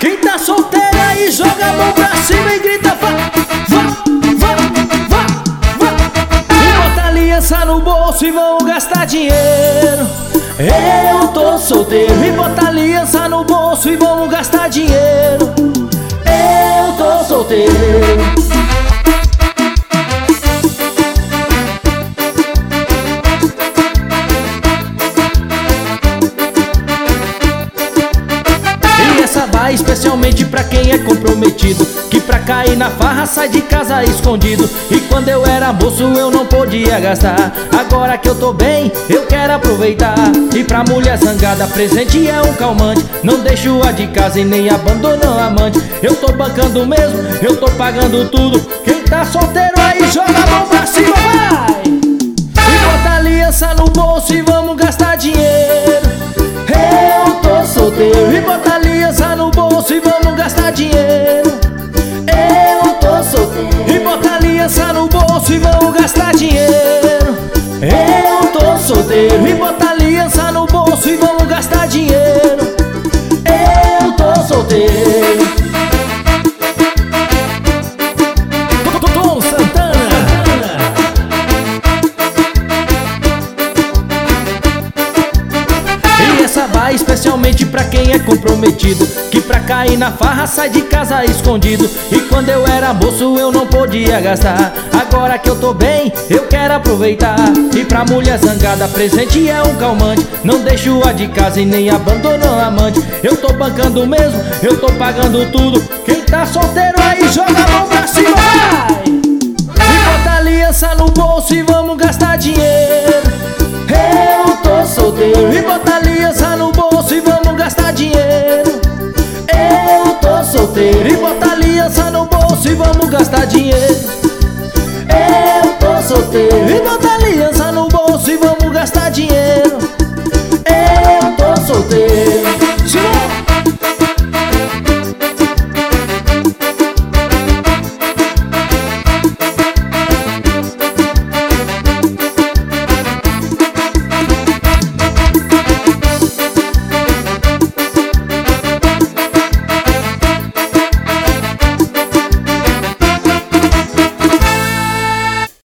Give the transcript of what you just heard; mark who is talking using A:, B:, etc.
A: Quem tá solteiro aí joga a mão pra cima e grita vá, vá, vá, vá, vá. E bota aliança no bolso e vão gastar dinheiro. Eu tô solteiro. E bota aliança no bolso e vamos gastar dinheiro. Eu tô solteiro. Vai especialmente pra quem é comprometido, que pra cair na farra sai de casa escondido. E quando eu era moço eu não podia gastar. Agora que eu tô bem, eu quero aproveitar. E pra mulher zangada, presente é um calmante. Não deixo a de casa e nem abandono a amante. Eu tô bancando mesmo, eu tô pagando tudo. Quem tá solteiro aí joga a mão pra cima, vai! E bota aliança no bolso e vamos gastar dinheiro. Eu tô solteiro. E bota aliança no bolso e vamos gastar dinheiro. Eu tô solteiro. E bota aliança no bolso e vamos gastar dinheiro. Eu tô solteiro. E bota aliança no bolso e vamos gastar dinheiro. Eu tô solteiro. Tom Santana. E essa vai especialmente pra quem é comprometido, que pra cair na farra sai de casa escondido. E quando eu era moço eu não podia gastar. Agora que eu tô bem, eu quero aproveitar. E pra mulher zangada, presente é um calmante. Não deixo a de casa e nem abandono a amante. Eu tô bancando mesmo, eu tô pagando tudo. Quem tá solteiro aí joga a mão pra cima, vai! E bota aliança no bolso e vamos gastar dinheiro. Eu tô solteiro. E bota aliança no bolso e vamos gastar dinheiro. Eu tô solteiro. E bota aliança no bolso e vamos gastar dinheiro. Eu tô solteiro. E bota